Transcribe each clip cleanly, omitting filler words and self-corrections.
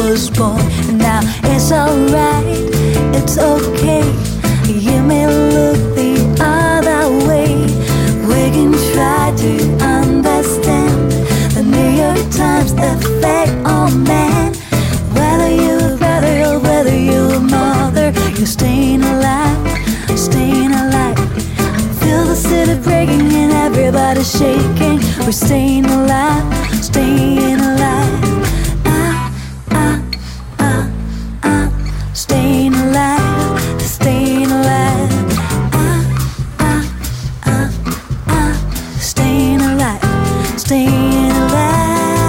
was born. And now it's alright, it's okay. You may look the other way. We can try to understand the New York Times effect on man. Whether you're a brother or whether you're a mother, you're staying alive, staying alive. Feel the city breaking and everybody's shaking. We're staying alive, staying alive. Staying alive, staying alive. Staying alive, staying alive.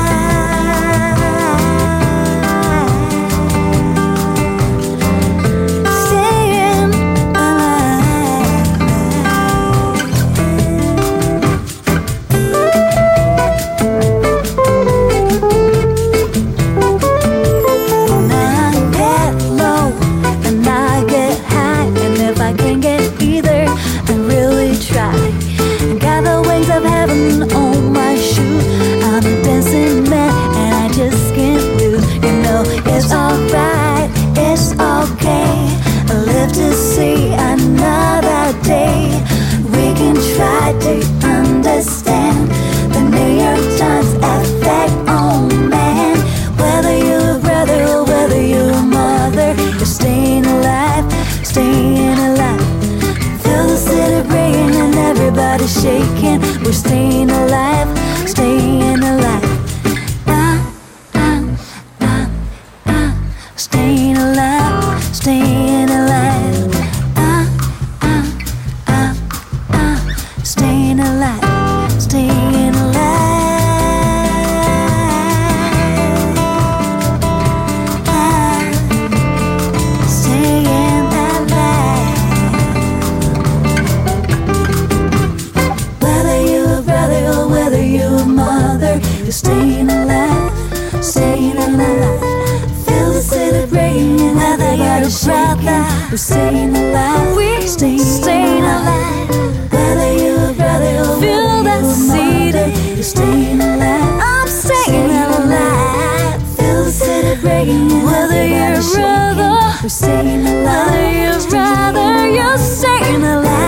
On my shoe, I'm a dancing man and I just can't lose. You know it's alright, it's okay. I live to see another day. We can try to understand the New York Times effect on man. Whether you're a brother or whether you're a mother, you're staying alive, staying alive. Feel the city breaking and everybody's shaking. We're staying alive, staying alive. Staying alive, staying alive. Staying alive, staying alive. You're staying alive, staying alive. Feel the city breaking and everybody's shaking. We're staying alive, we're staying alive. Whether you're a brother or feel that city, you're staying alive, I'm staying alive. Feel the city breaking and whether you're a brother, we're staying alive. Whether you're a brother, you're staying alive.